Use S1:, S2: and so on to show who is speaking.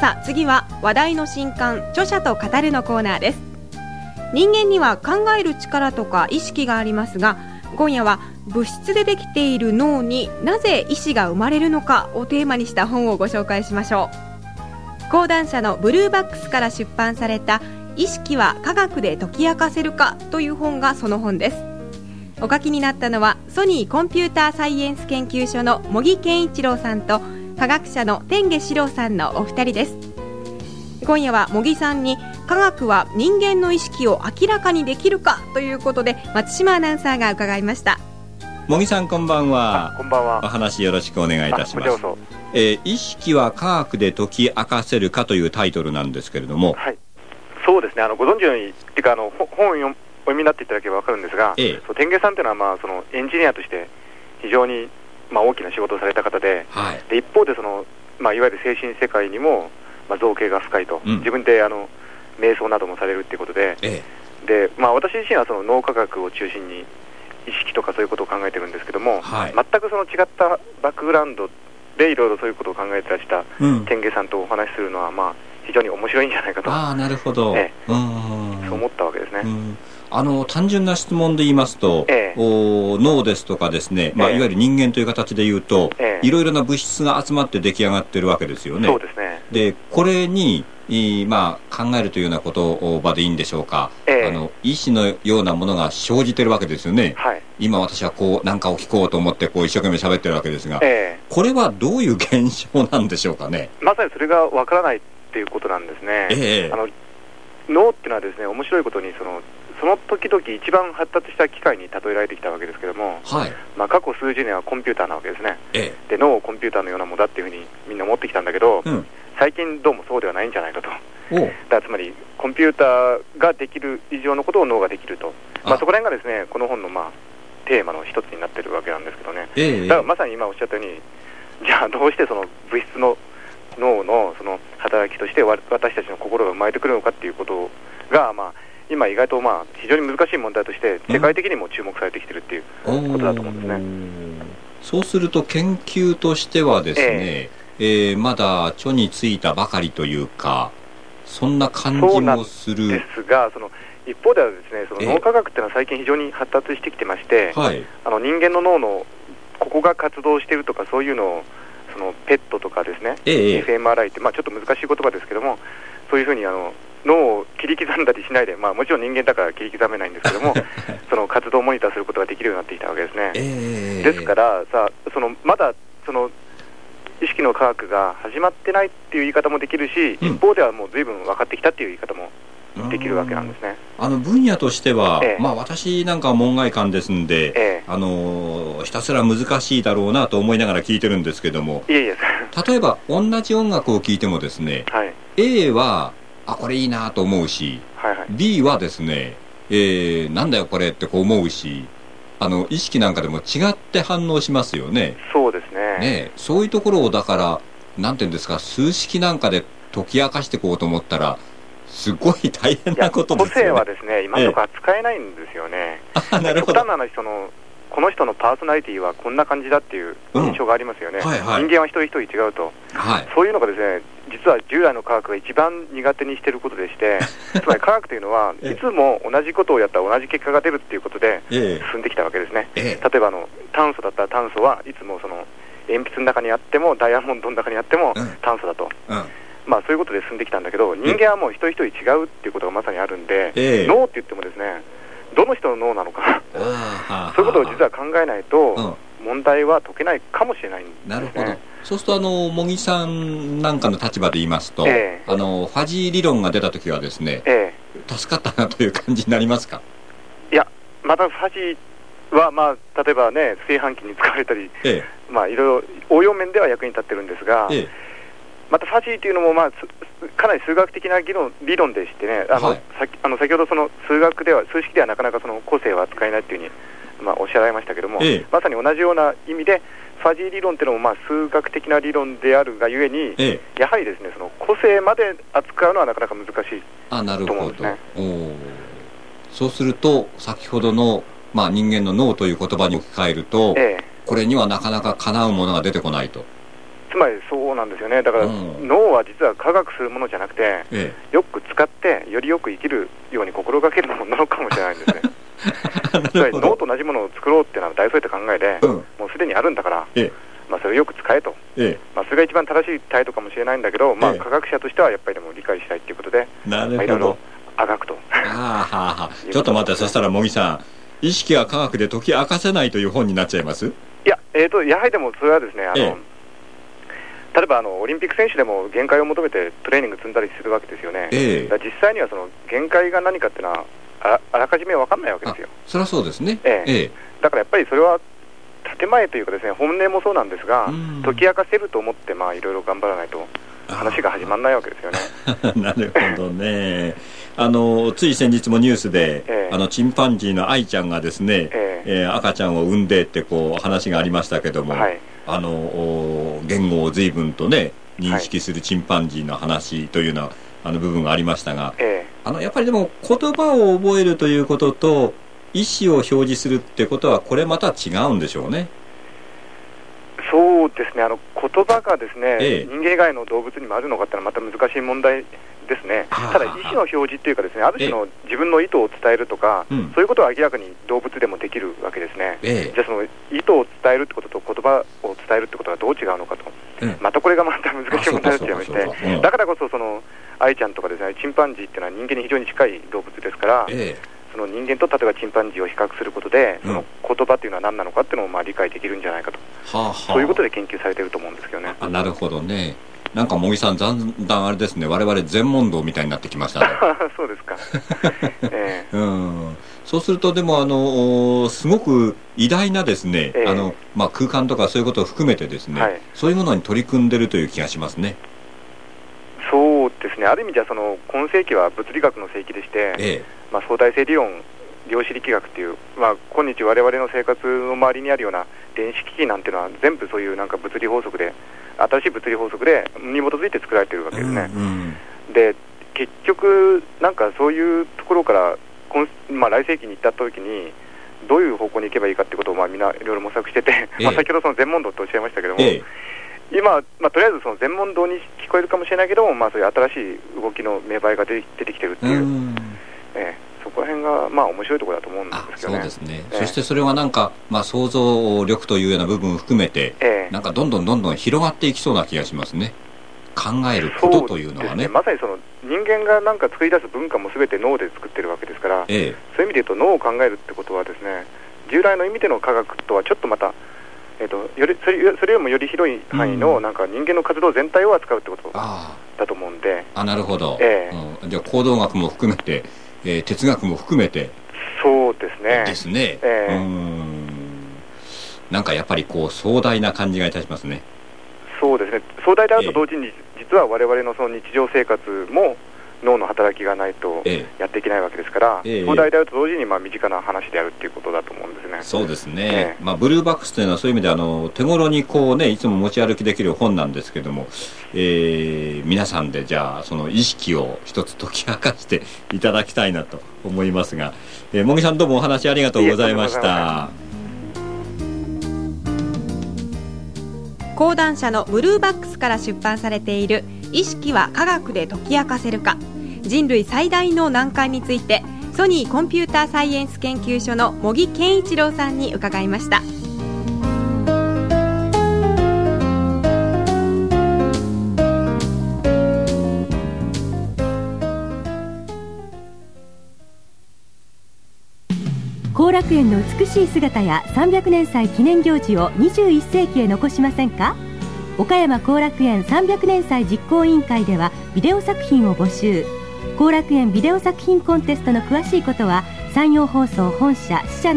S1: さあ次は話題の新刊著者と語るのコーナーです。人間には考える力とか意識がありますが、今夜は物質でできている脳になぜ意志が生まれるのかをテーマにした本をご紹介しましょう。講談社のブルーバックスから出版された意識は科学で解き明かせるかという本がその本です。お書きになったのはソニーコンピューターサイエンス研究所の茂木健一郎さんと科学者の天下史郎さんのお二人です。今夜は茂木さんに科学は人間の意識を明らかにできるかということで松島アナウンサーが伺いました。
S2: 茂木さんこんばんは。
S3: こんばんは。
S2: お話よろしくお願いいたします。
S3: こちらこそ。
S2: 意識は科学で解き明かせるかというタイトルなんですけれども、
S3: はい、そうですね、ご存知のようにっていうか本をお読みになっていただければ分かるんですが、天下さんというのは、そのエンジニアとして非常に、大きな仕事をされた方で、で一方でいわゆる精神世界にも、造詣が深いと、自分で瞑想などもされるということで、で私自身はその脳科学を中心に意識とかそういうことを考えてるんですけども、全くその違ったバックグラウンドでいろいろそういうことを考えてらした天下さんとお話しするのは、非常に面白いんじゃないかと。
S2: なるほど、
S3: そう思ったわけですね。
S2: 単純な質問で言いますと、脳ですとかですね、いわゆる人間という形で言うと、いろいろな物質が集まって出来上がってるわけですよね。
S3: そうですね。
S2: でこれに考えるというような言葉でいいんでしょうか、意志のようなものが生じてるわけですよね。今私は何かを聞こうと思って一生懸命喋ってるわけですが、これはどういう現象なんでしょうかね。
S3: まさにそれがわからないっていうことなんですね。脳っていうのはですね、面白いことにその時々一番発達した機械に例えられてきたわけですけども、過去数十年はコンピューターなわけですね。で脳をコンピューターのようなものだっていうふうにみんな思ってきたんだけど、最近どうもそうではないんじゃないかと。だからつまりコンピューターができる以上のことを脳ができると、そこら辺がですねこの本のテーマの一つになってるわけなんですけどね。だからまさに今おっしゃったように、じゃあどうしてその物質の脳のその働きとして私たちの心が生まれてくるのかっていうことが、今意外と非常に難しい問題として世界的にも注目されてきてるっていうことだと思うんですね。
S2: そうすると研究としてはですね、まだ著についたばかりというか、そんな感じもする。そうなんですが、一方ではですね、その脳科学っていうのは最近非常に発達してきてまして、人間の脳のここが活動しているとかそういうのをペットとかですね、fMRI ってちょっと難しい言葉ですけども、そういうふうに脳を切り刻んだりしないで、もちろん人間だから切り刻めないんですけどもその活動をモニターすることができるようになってきたわけですね。ですからまだ意識の科学が始まってないっていう言い方もできるし、一方ではもう随分分かってきたっていう言い方もできるわけなんですね。 分野としては、私なんかは門外漢ですんで、ひたすら難しいだろうなと思いながら聞いてるんですけども、例えば同じ音楽を聴いてもですね、A はこれいいなと思うし、B はですね、なんだよこれって思うし、意識なんかでも違って反応しますよね。
S3: そうですね。
S2: そういうところをだからなんていうんですか、数式なんかで解き明かしていこうと思ったらすごい大変なことですよね。
S3: 個性はですね、今のところ扱えないんですよね。
S2: なるほど。
S3: 極端な話、この人のパーソナリティはこんな感じだっていう印象がありますよね。人間は一人一人違うと、そういうのがですね、実は従来の科学が一番苦手にしていることでしてつまり科学というのはいつも同じことをやったら同じ結果が出るっていうことで進んできたわけですね。例えば炭素だったら炭素はいつも鉛筆の中にあってもダイヤモンドの中にあっても炭素だと、そういうことで進んできたんだけど、人間はもう一人一人違うっていうことがまさにあるんで、脳って言ってもですね、どの人の脳なのかそういうことを実は考えないと問題は解けないかもしれないんですね。
S2: なるほど。そうすると茂木さんなんかの立場で言いますと、ファジー理論が出たときはですね、助かったなという感じになりますか。
S3: いや、またファジーは例えばね、炊飯器に使われたり、いろいろ応用面では役に立ってるんですが、またファジーというのもかなり数学的な理論でしてね、先ほど数式ではなかなか個性は扱えないというふうにおっしゃられましたけども、まさに同じような意味でファジー理論というのも数学的な理論であるがゆえに、やはりですね、個性まで扱うのはなかなか難しいと思うんですね。
S2: そうすると先ほどの、人間の脳という言葉に置き換えると、これにはなかなか叶うものが出てこないと。
S3: つまりそうなんですよね。だから、脳は実は科学するものじゃなくて、よく使ってよりよく生きるように心がけるものなのかもしれないんですね。つまり脳と同じものを作ろうっていうのは大それた考えで、もうすでにあるんだから、それをよく使えと、それが一番正しい態度かもしれないんだけど、科学者としてはやっぱりでも理解したいということで、いろいろあがくと。
S2: ちょっと待って、そしたら茂木さん、意識は科学で解き明かせないという本になっちゃいます？
S3: いや、やはりでもそれはですね、例えばオリンピック選手でも限界を求めてトレーニング積んだりするわけですよね。実際にはその限界が何かっていうのはあらかじめ分かんないわけですよ。
S2: それはそうですね。
S3: だからやっぱりそれは建前というかですね、本音もそうなんですが、解き明かせると思っていろいろ頑張らないと話が始まらないわけですよね。
S2: なるほどね。つい先日もニュースで、チンパンジーの愛ちゃんがですね、赤ちゃんを産んでって話がありましたけども、言語を随分とね認識するチンパンジーの話というような部分がありましたが、やっぱりでも言葉を覚えるということと意思を表示するってことはこれまた違うんでしょうね。
S3: そうですね、言葉がですね、人間以外の動物にもあるのかってのはまた難しい問題ですね。ただ意思の表示っていうかですね、ある種の自分の意図を伝えるとか、そういうことは明らかに動物でもできるわけですね。じゃあその意図を伝えるってことと言葉を伝えるってことはどう違うのかと、またこれがまた難しい問題になっちゃいまして、だからこそその愛ちゃんとかですね、チンパンジーっていうのは人間に非常に近い動物ですから、その人間と例えばチンパンジーを比較することで、その言葉っていうのは何なのかっていうのを理解できるんじゃないかと、そういうことで研究されていると思うんですけどね。
S2: なるほどね。なんか茂木さん、だんだんあれですね、我々全問答みたいになってきましたね。
S3: そうですか。
S2: そうするとでもすごく偉大なですね、空間とかそういうことを含めてですね、そういうものに取り組んでるという気がしますね。
S3: そうですね、ある意味ではその今世紀は物理学の世紀でして、相対性理論、量子力学っていう、今日我々の生活の周りにあるような電子機器なんていうのは全部そういうなんか物理法則で、新しい物理法則でに基づいて作られているわけですね。で結局なんかそういうところから来世紀に行った時にどういう方向に行けばいいかっていうことをみんないろいろ模索してて、先ほどその全問答っておっしゃいましたけども、今、とりあえずその全問答に聞こえるかもしれないけども、そういう新しい動きの芽生えが出てきてるっていう、そこら辺が面白いところだと思うんですけどね。
S2: そうですね。そしてそれはなんか、想像力というような部分を含めて、なんかどんどん広がっていきそうな気がしますね。考えることというのはね。
S3: まさにその人間がなんか作り出す文化も全て脳で作ってるわけですから、そういう意味で言うと脳を考えるってことはですね、従来の意味での科学とはちょっとまた、それよりもより広い範囲のなんか人間の活動全体を扱うってことだと思うんで。
S2: なるほど。じゃあ行動学も含めて、哲学も含めて。
S3: そうですね。
S2: ですね。なんかやっぱり壮大な感じがいたしますね。そうですね。
S3: 壮大であると同時に、実は我々のその日常生活も脳の働きがないとやっていけないわけですから、壮大であると同時に身近な話であるっていうことだと思うんですね。
S2: そうですね。ブルーバックスというのはそういう意味で手頃にいつも持ち歩きできる本なんですけども、皆さんでじゃあその意識を一つ解き明かしていただきたいなと思いますが、茂木さんどうもお話ありがとうございました。
S1: 講談社のブルーバックスから出版されている意識は科学で解き明かせるか、人類最大の難関についてソニーコンピューターサイエンス研究所の茂木健一郎さんに伺いました。
S4: 後楽園の美しい姿や300年祭記念行事を21世紀へ残しませんか。岡山後楽園300年祭実行委員会ではビデオ作品を募集。後楽園ビデオ作品コンテストの詳しいことは山陽放送本社支社